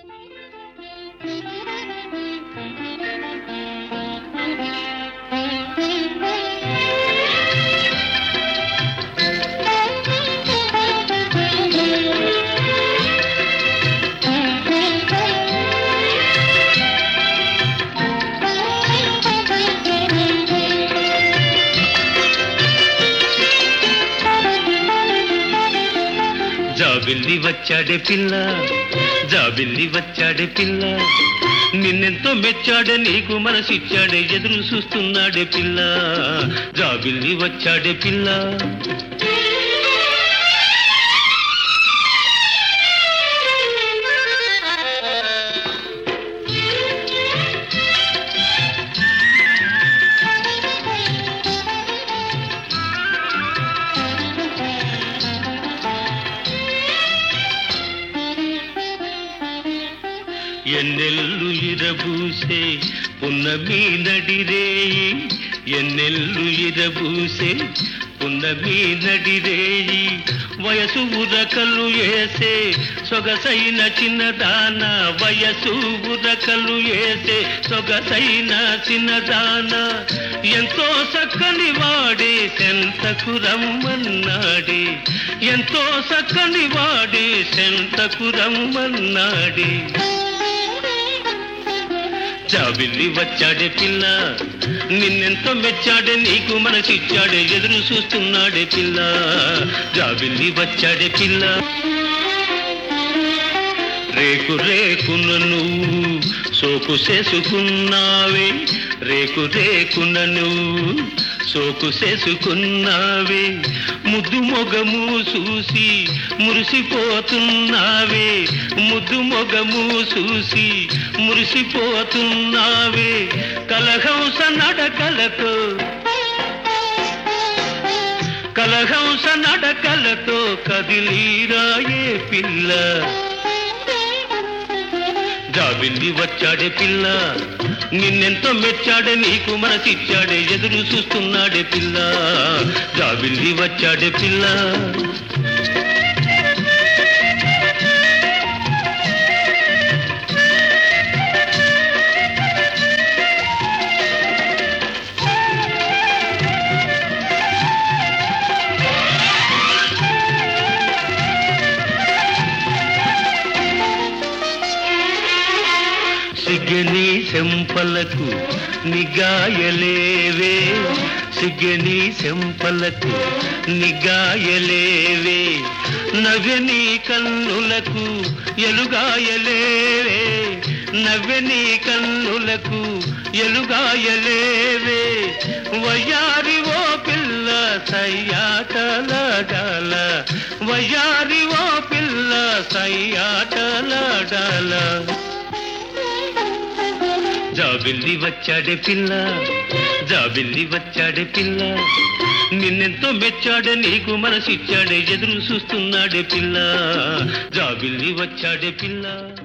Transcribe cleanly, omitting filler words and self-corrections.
జాబిల్లి వచ్చాడే పిల్ల, జాబిల్లి వచ్చాడే పిల్ల, నిన్నెంతో మెచ్చాడే నీకు మనసిచ్చాడే ఎదురు చూస్తున్నాడే పిల్ల. జాబిల్లి వచ్చాడే పిల్ల. ఎన్నెల్లు ఇరబూసే పున్నమి నడిరేయి, ఎన్నెల్లు ఇరబూసే పున్నమి నడిరేయి, వయసు ఉరకలు ఏసే సొగసైన చిన్నదాన, వయసు ఉరకలు ఏసే సొగసైన చిన్నదాన, ఎంతో చక్కని వాడే సెంతకు రమ్మన్నాడే, ఎంతో చక్కని వాడే సెంతకు రమ్మన్నాడే. జాబిల్లి వచ్చాడే పిల్ల, నిన్నెంతో మెచ్చాడే నీకు మనసిచ్చాడే ఎదురు చూస్తున్నాడే పిల్ల. జాబిల్లి వచ్చాడే పిల్ల. రేకు రేకున నువ్వు సోకు చేసుకున్నావే, రేకు రేకున నువ్వు సోకు చేసుకున్నావే, ముద్దు మొగము చూసి మురిసిపోతున్నావే, ముద్దు మొగము చూసి మురిసిపోతున్నావే, కలహంస నడకలతో, కలహంస నడకలతో కదిలీరాయే పిల్ల. జాబిల్లి వచ్చాడే పిల్ల, నిన్నెంతో మెచ్చాడే నీకు మనసిచ్చాడే ఎదురు చూస్తున్నాడే పిల్ల. జాబిల్లి వచ్చాడే పిల్ల. సిగ్గని చెంపలకు నిగాయలేవే, సిగ్గని చెంపలకు నిగాయలేవే, నవ్వెని కన్నులకు ఎలుగాయలేవే, నవ్వెని కన్నులకు ఎలుగాయలేవే, వయ్యారి ఓ పిల్ల సయ్యాటలాడాల, వయ్యారి ఓ పిల్ల సయ్యాటలాడాల. జాబిల్లి వచ్చాడే పిల్ల, జాబిల్లి వచ్చాడే పిల్ల, నిన్నెంతో మెచ్చాడే నీకు మనసిచ్చాడే ఎదురు చూస్తున్నాడే పిల్ల. జాబిల్లి వచ్చాడే పిల్ల.